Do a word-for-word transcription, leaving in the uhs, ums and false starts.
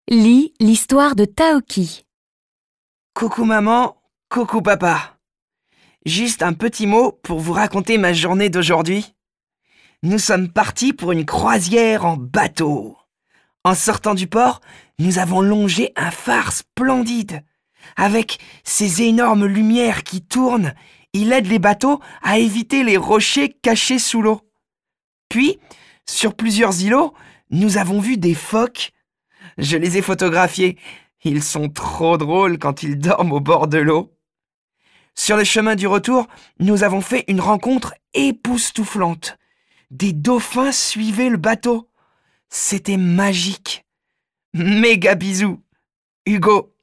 Lis l'histoire de Taoki. Coucou maman, coucou papa. Juste un petit mot pour vous raconter ma journée d'aujourd'hui. Nous sommes partis pour une croisière en bateau. En sortant du port, nous avons longé un phare splendide. Avec ses énormes lumières qui tournent, il aide les bateaux à éviter les rochers cachés sous l'eau. Puis, sur plusieurs îlots, nous avons vu des phoques. Je les ai photographiés. Ils sont trop drôles quand ils dorment au bord de l'eau. Sur le chemin du retour, nous avons fait une rencontre époustouflante. Des dauphins suivaient le bateau. C'était magique. Méga bisous. Hugo.